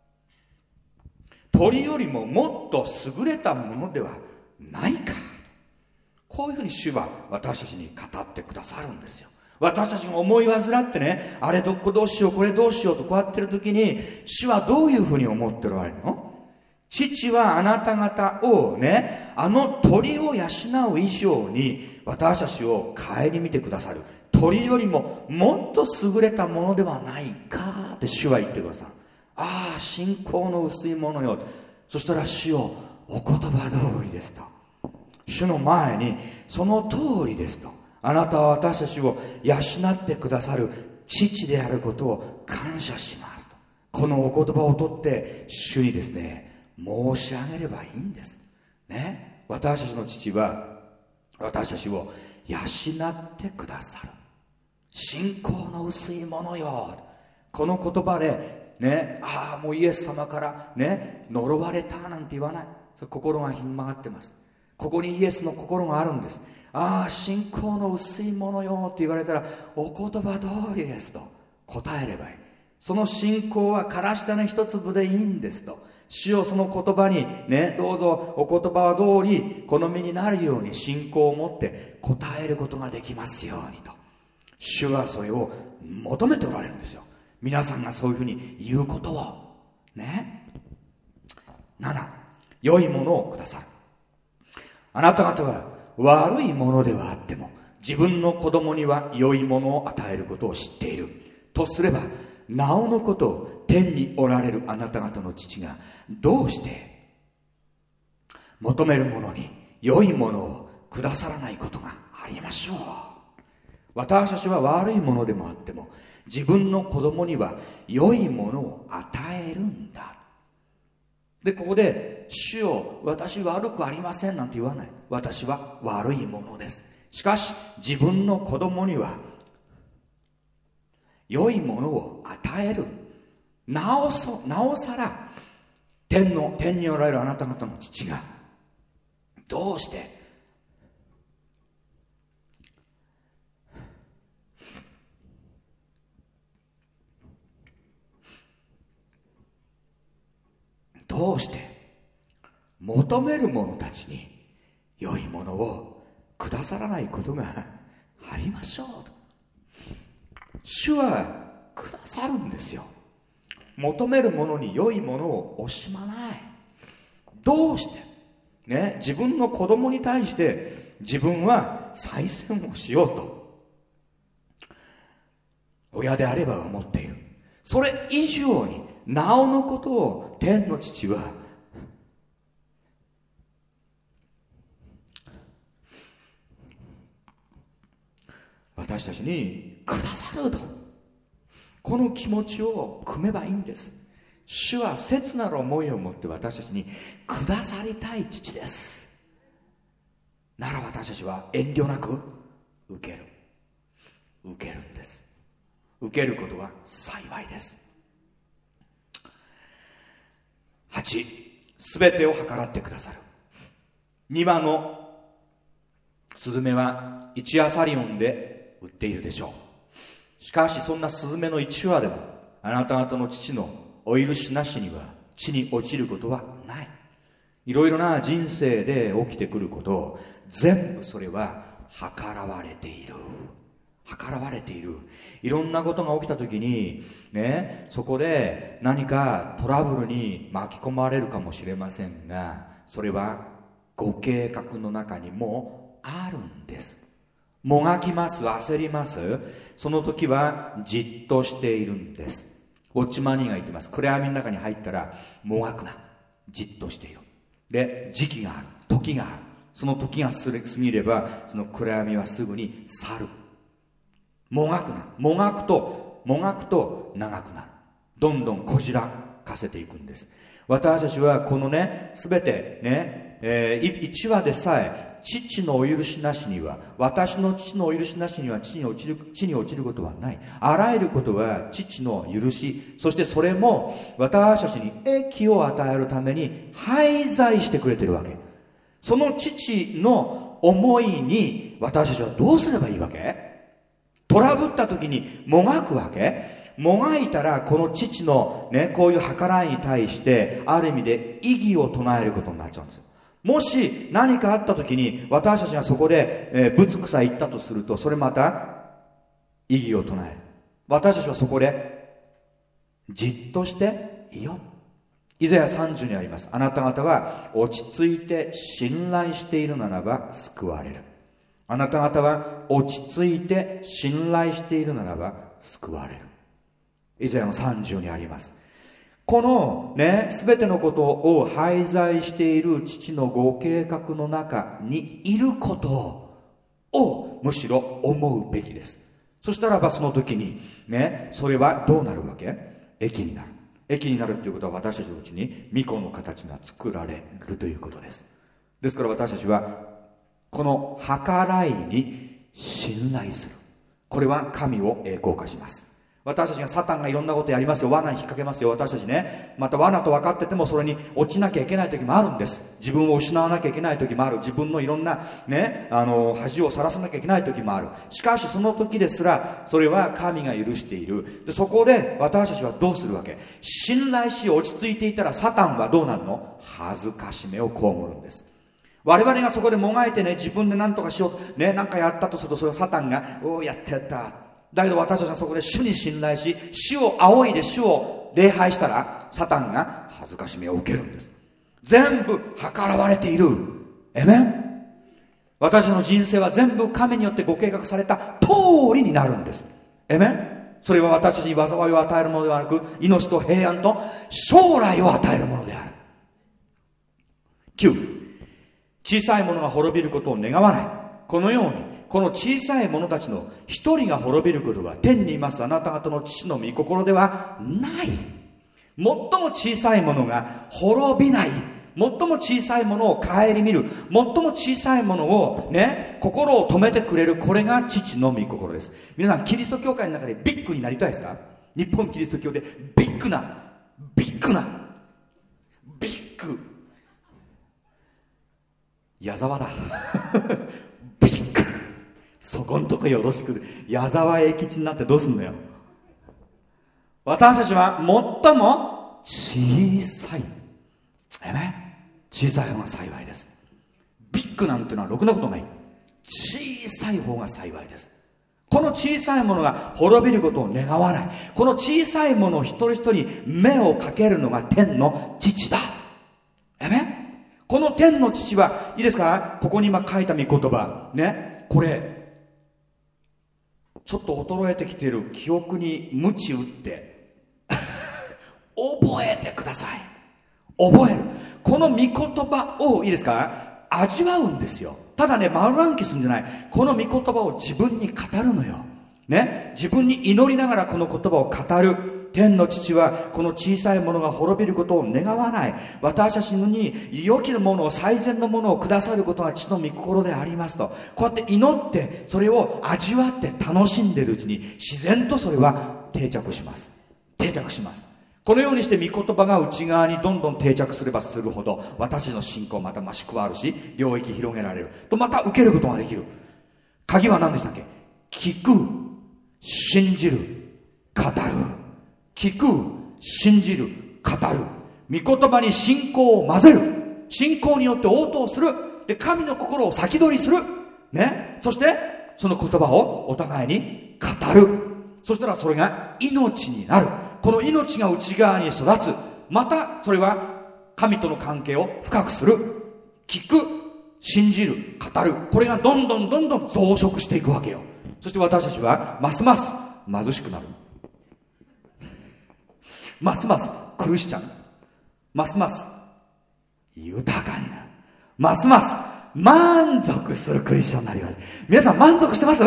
鳥よりももっと優れたものではないか。こういうふうに主は私たちに語ってくださるんですよ。私たちが思い煩ってね、あれどこどうしよう、これどうしようとこうやってる時に、主はどういうふうに思っておられるの？父はあなた方をね、あの鳥を養う以上に私たちを顧みてくださる。鳥よりももっと優れたものではないかって主は言ってくださる。ああ、信仰の薄いものよ。そしたら主よ、お言葉通りですと。主の前にその通りですと。あなたは私たちを養ってくださる父であることを感謝しますと。このお言葉を取って主にですね、申し上げればいいんですね。私たちの父は私たちを養ってくださる。信仰の薄いものよ。この言葉でね、ああもうイエス様からね呪われたなんて言わない。心がひん曲がってます。ここにイエスの心があるんです。ああ信仰の薄いものよって言われたら、お言葉通りですと答えればいい。その信仰はからし種一粒でいいんですと。主よ、その言葉にね、どうぞお言葉通り好みになるように信仰を持って答えることができますようにと。主はそれを求めておられるんですよ。皆さんがそういうふうに言うことをね。なな、良いものをくださる。あなた方は悪いものではあっても自分の子供には良いものを与えることを知っているとすれば、なおのことを天におられるあなた方の父がどうして求める者に良いものをくださらないことがありましょう。私たちは悪いものでもあっても自分の子供には良いものを与えるんだ。で、ここで主よ、私悪くありませんなんて言わない。私は悪いものです。しかし自分の子供には良いものを与える。なおそなおさら天の天におられるあなた方の父がどうしてうして求める者たちに良いものをくださらないことがありましょう。主はくださるんですよ。求める者に良いものを惜しまない。どうしてね、自分の子供に対して自分は再選をしようと親であれば思っている。それ以上になおのことを天の父は私たちにくださると、この気持ちを汲めばいいんです。主は切なる思いを持って私たちにくださりたい父です。なら私たちは遠慮なく受ける受けるんです。受けることは幸いです。はち、すべてを計らってくださる。に羽のスズメはいちアサリオンで売っているでしょう。しかしそんなスズメのいち羽でもあなた方の父のお許しなしには地に落ちることはない。いろいろな人生で起きてくることを全部それは計らわれている。計らわれている。いろんなことが起きたときにね、そこで何かトラブルに巻き込まれるかもしれませんが、それはご計画の中にもあるんです。もがきます、焦ります。その時はじっとしているんです。ウォッチマニーが言ってます。暗闇の中に入ったらもがくな、じっとしている。で、時期がある、時がある。その時が過ぎればその暗闇はすぐに去る。もがくな、もがくともがくと長くなる。どんどんこじらかせていくんです。私たちはこのね、すべてね、えー、一話でさえ父のお許しなしには、私の父のお許しなしには地に落ちる、地に落ちることはない。あらゆることは父の許し、そしてそれも私たちに益を与えるために配在してくれてるわけ。その父の思いに私たちはどうすればいいわけ？トラブった時にもがくわけ？もがいたらこの父のね、こういう計らいに対してある意味で異議を唱えることになっちゃうんですよ。もし何かあった時に私たちがそこで、えー、ぶつくさ言ったとすると、それまた異議を唱える。私たちはそこでじっとしていよ。イザヤさんじゅうにあります。あなた方は落ち着いて信頼しているならば救われる。あなた方は落ち着いて信頼しているならば救われる。イザヤのさんじゅうにあります。このね、すべてのことを配在している父のご計画の中にいることをむしろ思うべきです。そしたらばその時にね、それはどうなるわけ？益になる。益になるということは私たちのうちに御子の形が作られるということです。ですから私たちはこの計らいに信頼する。これは神を栄光化します。私たちがサタンがいろんなことやりますよ。罠に引っ掛けますよ。私たちね、また罠と分かっててもそれに落ちなきゃいけない時もあるんです。自分を失わなきゃいけない時もある。自分のいろんなね、あの恥をさらさなきゃいけない時もある。しかしその時ですらそれは神が許している。でそこで私たちはどうするわけ？信頼し落ち着いていたらサタンはどうなるの？恥ずかしめを被るんです。我々がそこでもがいてね、自分で何とかしようね、何かやったとするとそれをサタンがおーやったやっただけど私たちはそこで主に信頼し、主を仰いで主を礼拝したらサタンが恥ずかしめを受けるんです。全部計らわれている。エメン。私の人生は全部神によってご計画された通りになるんです。エメン。それは私たちに災いを与えるものではなく、命と平安と将来を与えるものである。きゅう、小さいものが滅びることを願わない。このようにこの小さい者たちの一人が滅びることは天にいますあなた方の父の御心ではない。最も小さい者が滅びない。最も小さいものを顧みる。最も小さいものをね、心を止めてくれる。これが父の御心です。皆さんキリスト教会の中でビッグになりたいですか？日本キリスト教でビッグなビッグなビッグ矢沢だビッグ、そこんとこよろしく。矢沢永吉になってどうすんのよ。私たちは最も小さいえめ小さい方が幸いです。ビッグなんていうのはろくなことない。小さい方が幸いです。この小さいものが滅びることを願わない。この小さいものを一人一人に目をかけるのが天の父だ。えめこの天の父は、いいですか、ここに今書いた御言葉ね、これちょっと衰えてきている記憶に鞭打って覚えてください。覚える。この御言葉を、いいですか、味わうんですよ。ただね、丸暗記するんじゃない。この御言葉を自分に語るのよ。ね。自分に祈りながらこの言葉を語る。天の父はこの小さいものが滅びることを願わない。私たちに良きものを、最善のものをくださることが父の御心でありますと。こうやって祈って、それを味わって楽しんでいるうちに、自然とそれは定着します。定着します。このようにして御言葉が内側にどんどん定着すればするほど、私の信仰また増し加わるし、領域広げられると、また受けることができる。鍵は何でしたっけ？聞く、信じる、語る。聞く、信じる、語る。御言葉に信仰を混ぜる。信仰によって応答する。で、神の心を先取りする。ね。そしてその言葉をお互いに語る。そしたらそれが命になる。この命が内側に育つ。またそれは神との関係を深くする。聞く、信じる、語る。これがどんどんどんどん増殖していくわけよ。そして私たちはますます貧しくなる。ますますクリスチャン。ますます豊かになる。ますます満足するクリスチャンになります。皆さん満足してます？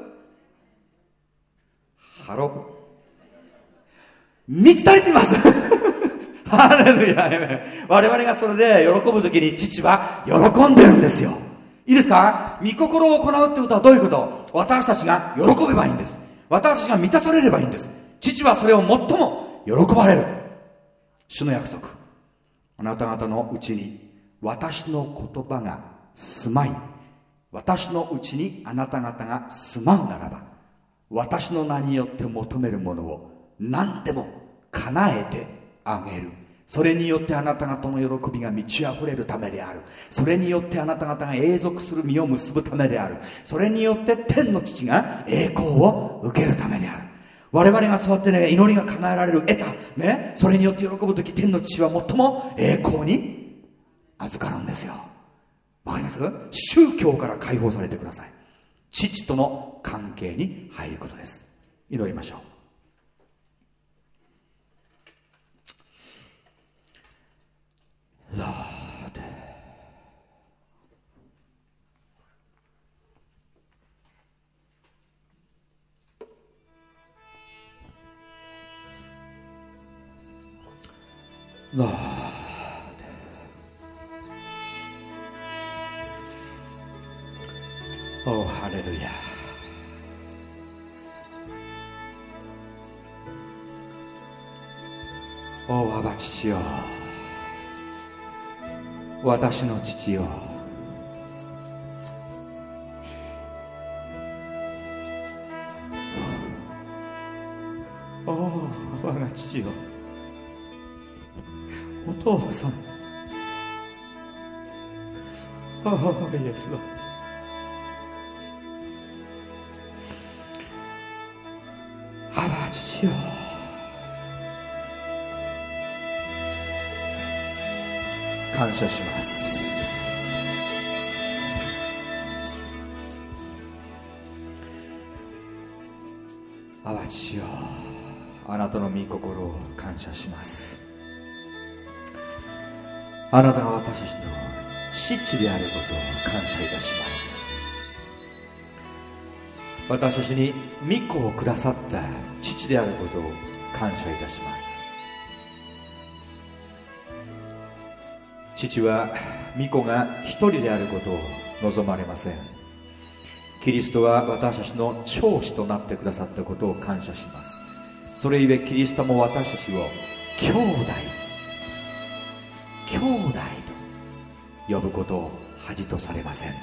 ハロー。満ち足りていますハレルヤ。我々がそれで喜ぶときに父は喜んでるんですよ。いいですか？御心を行うってことはどういうこと？私たちが喜べばいいんです。私たちが満たされればいいんです。父はそれを最も喜ばれる。主の約束。あなた方のうちに私の言葉が住まい、私のうちにあなた方が住まうならば、私の名によって求めるものを何でも叶えてあげる。それによってあなた方の喜びが満ち溢れるためである。それによってあなた方が永続する実を結ぶためである。それによって天の父が栄光を受けるためである。我々がそうやってね、祈りが叶えられる、得たね、それによって喜ぶとき、天の父は最も栄光に預かるんですよ。わかります？宗教から解放されてください。父との関係に入ることです。祈りましょう。Lord、Lord、Oh、ハレルヤ。おアバ父よ、私の父よ、お我が父よ、お父さん、おイエスのアバ父よ、感謝します。アバ父よ、あなたの御心を感謝します。あなたが私たちの父であることを感謝いたします。私たちに御子をくださった父であることを感謝いたします。父は御子が一人であることを望まれません。キリストは私たちの長子となってくださったことを感謝します。それゆえキリストも私たちを兄弟兄弟と呼ぶことを恥とされません。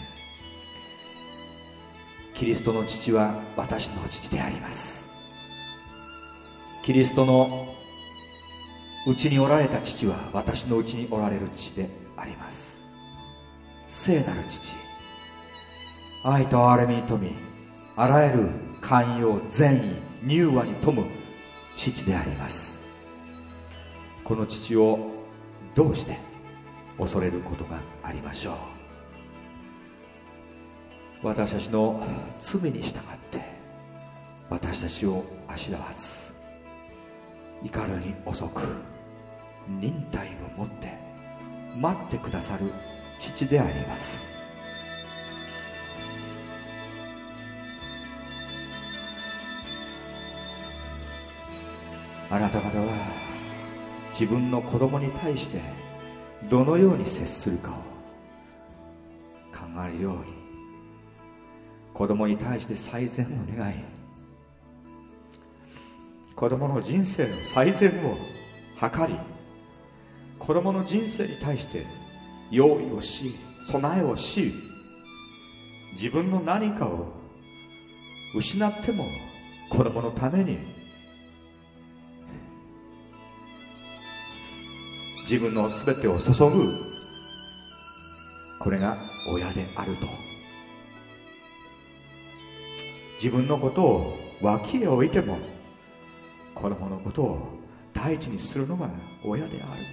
キリストの父は私の父であります。キリストのうちにおられた父は私のうちにおられる父であります。聖なる父、愛と憐れみに富み、あらゆる寛容、善意、柔和に富む父であります。この父をどうして恐れることがありましょう。私たちの罪に従って私たちをあしらわず、怒るに遅く忍耐を持って待ってくださる父であります。あなた方は自分の子供に対してどのように接するかを考えるように、子供に対して最善を願い、子供の人生の最善を図り、子供の人生に対して用意をし、備えをし、自分の何かを失っても子供のために自分のすべてを注ぐ、これが親であると。自分のことを脇へ置いても子供のことを第一にするのが親である。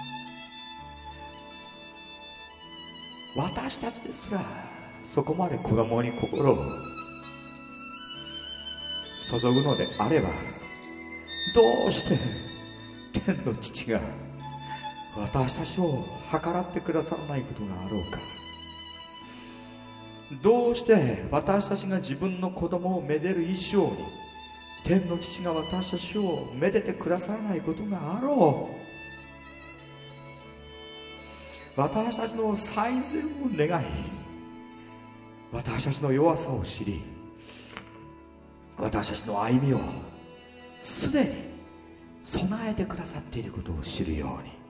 私たちですらそこまで子供に心を注ぐのであれば、どうして天の父が私たちを計らってくださらないことがあろうか。どうして私たちが自分の子供をめでる以上に天の父が私たちをめでてくださらないことがあろう。私たちの最善を願い、私たちの弱さを知り、私たちの歩みをすでに備えてくださっていることを知るように、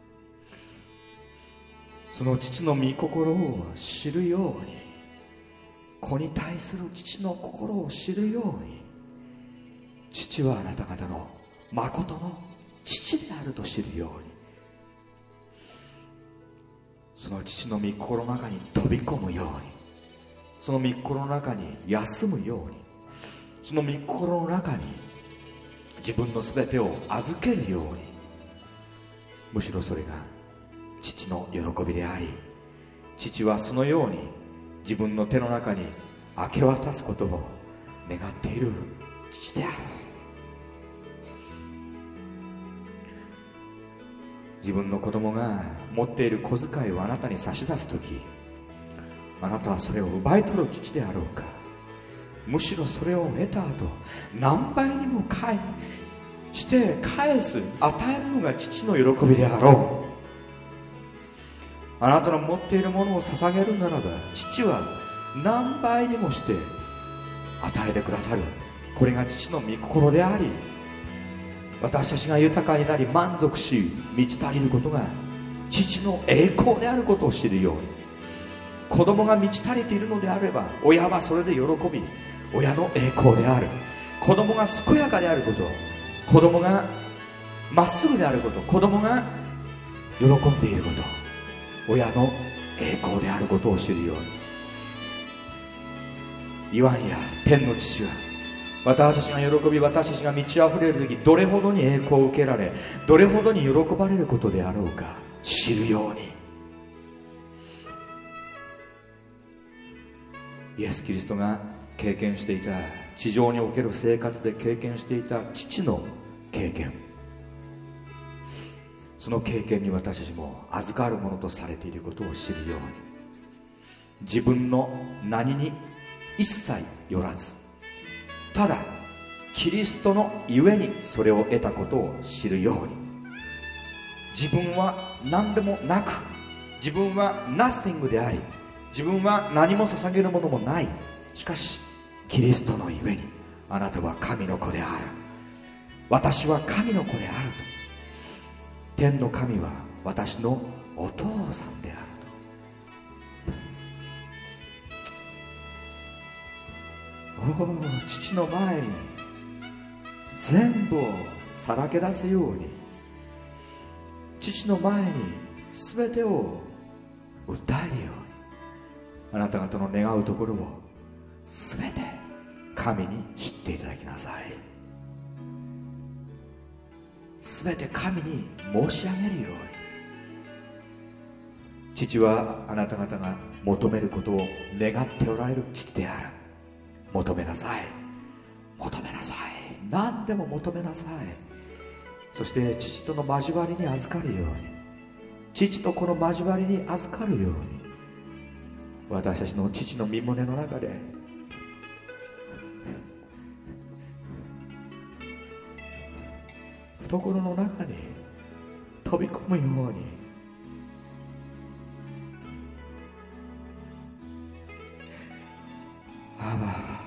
その父の御心を知るように、子に対する父の心を知るように、父はあなた方の誠の父であると知るように、その父の御心の中に飛び込むように、その御心の中に休むように、その御心の中に自分の全てを預けるように、むしろそれが父の喜びであり、父はそのように自分の手の中に明け渡すことを願っている父である。自分の子供が持っている小遣いをあなたに差し出すとき、あなたはそれを奪い取る父であろうか。むしろそれを得た後、何倍にも返して返す、与えるのが父の喜びであろう。あなたの持っているものを捧げるならば、父は何倍にもして与えてくださる。これが父の御心であり、私たちが豊かになり満足し満ち足りることが父の栄光であることを知るように、子供が満ち足りているのであれば、親はそれで喜び、親の栄光である。子供が健やかであること、子供がまっすぐであること、子供が喜んでいること、親の栄光であることを知るように、言わんや天の父は私たちが喜び、私たちが満ち溢れる時、どれほどに栄光を受けられ、どれほどに喜ばれることであろうか知るように。イエス・キリストが経験していた、地上における生活で経験していた父の経験、その経験に私たちも預かるものとされていることを知るように、自分の何に一切よらず、ただキリストのゆえにそれを得たことを知るように、自分は何でもなく、自分は nothing であり、自分は何も捧げるものもない。しかしキリストのゆえにあなたは神の子である、私は神の子であると、天の神は私のお父さんであると。おお、父の前に全部をさらけ出すように、 父の前に全てを訴えるように、あなた方の願うところを全て神に知っていただきなさい。全て神に申し上げるように。父はあなた方が求めることを願っておられる父である。求めなさい、求めなさい、何でも求めなさい。そして父との交わりに預かるように、父とこの交わりに預かるように、私たちの父の身胸の中で懐の中に飛び込むように、ア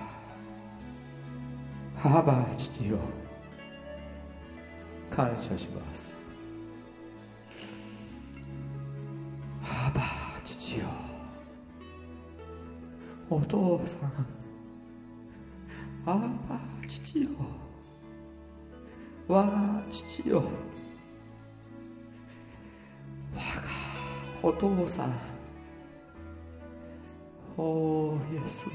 バアバ父よ、感謝します。アバ父よ、お父さん、アバ父よ、我が父よ、我がお父さん、おーイエスを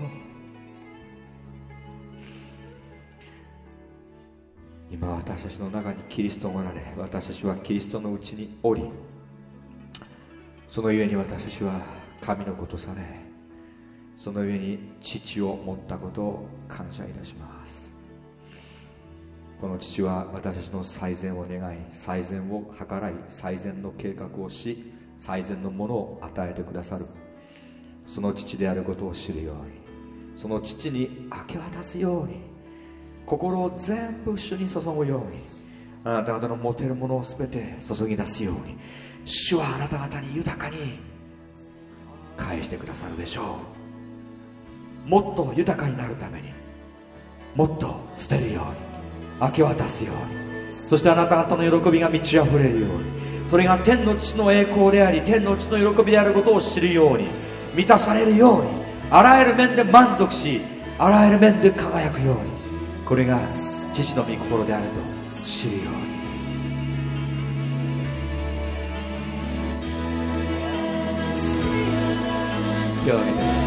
今私たちの中にキリストがおられ、私たちはキリストのうちにおり、そのゆえに私たちは神の子とされ、そのゆえに父を持ったことを感謝いたします。この父は私たちの最善を願い、最善を計らい、最善の計画をし、最善のものを与えてくださる、その父であることを知るように、その父に明け渡すように、心を全部主に注ぐように、あなた方の持てるものを全て注ぎ出すように、主はあなた方に豊かに返してくださるでしょう。もっと豊かになるために、もっと捨てるように、明け渡すように、そしてあなた方の喜びが満ち溢れるように、それが天の父の栄光であり、天の父の喜びであることを知るように、満たされるように、あらゆる面で満足し、あらゆる面で輝くように、これが父の御心であると知るように。手を挙げてください。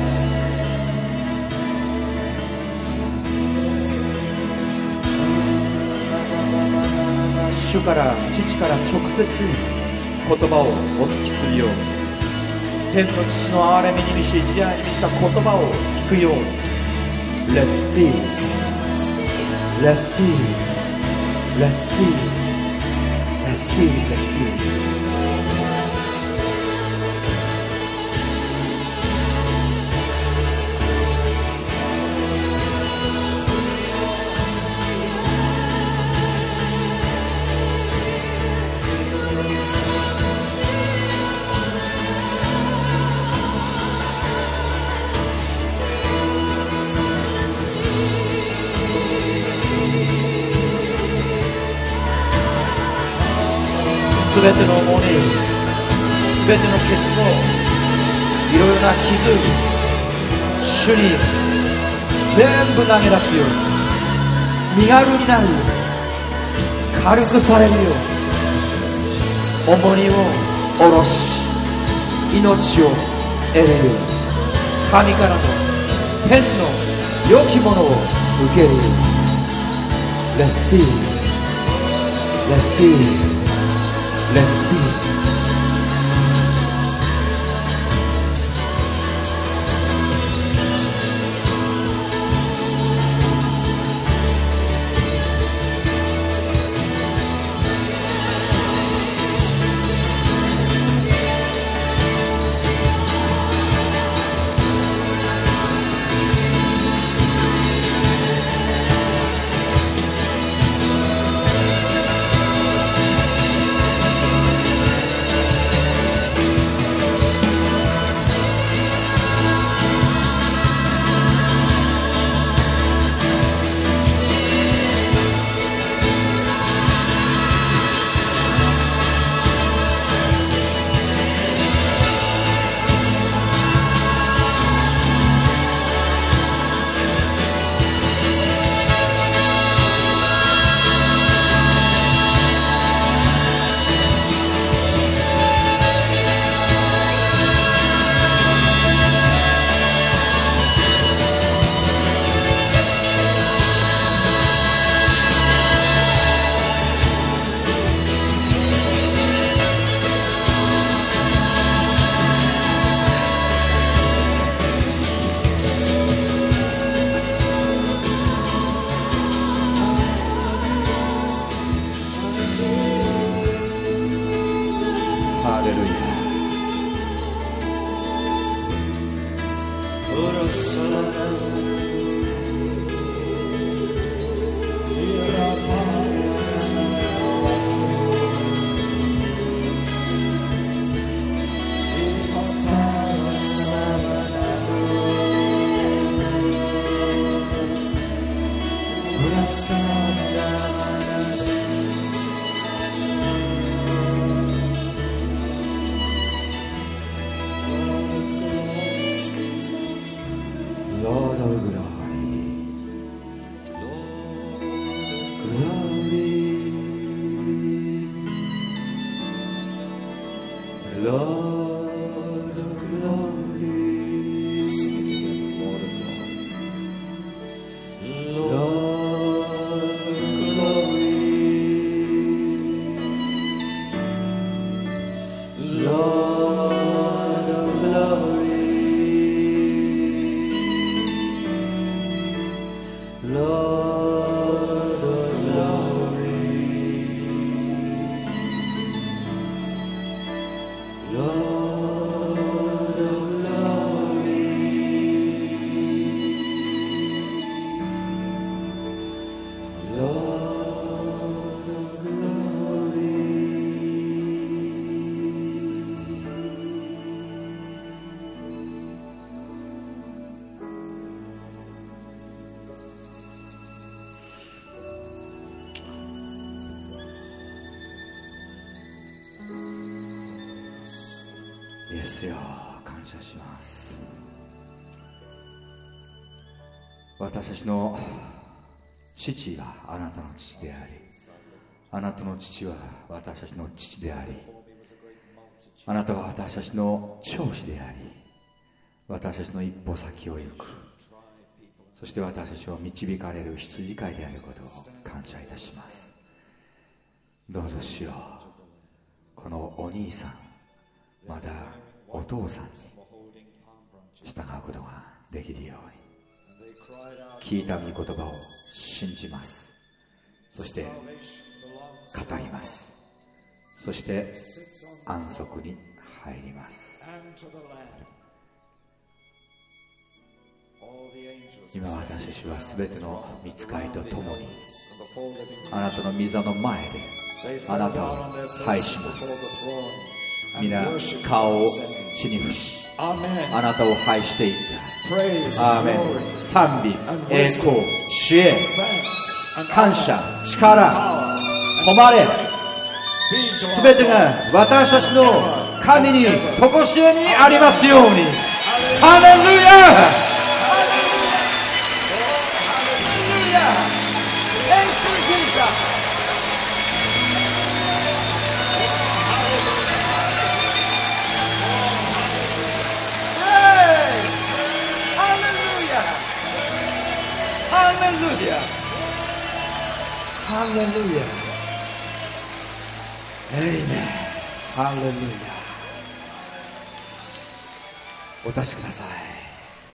主から父から直接言葉をお聞きするように、天の父の憐れみに満ち慈愛に満ちた言葉を聞くように。 Let's see Let's see Let's see Let's see Let's see すべての重荷、すべての欠乏、いろいろな傷、主に全部投げ出すように、身軽になるように、軽くされるように、重荷を下ろし、命を得れるように、神からの天の良きものを受けるように。 Let's see Let's see Let's see. 「 イエスよ、感謝します。私たちの父はあなたの父であり、あなたの父は私たちの父であり、あなたは私たちの長子であり、私たちの一歩先を行く、そして私たちを導かれる羊飼いであることを感謝いたします。どうぞ主よ、このお兄さん、またお父さんに従うことができるように、聞いた御言葉を信じます。そして語ります。そして安息に入ります。今私たちはすべての御使いと共にあなたの御座の前であなたを拝します。皆顔を地に伏し、あなたを拝していった。アーメン。賛美、栄光、知恵、感謝、力、誉れ、すべてが私たちの神にとこしえにありますように。ハレルヤ。Hallelujah. Hallelujah. Amen. Hallelujah. お立ちください。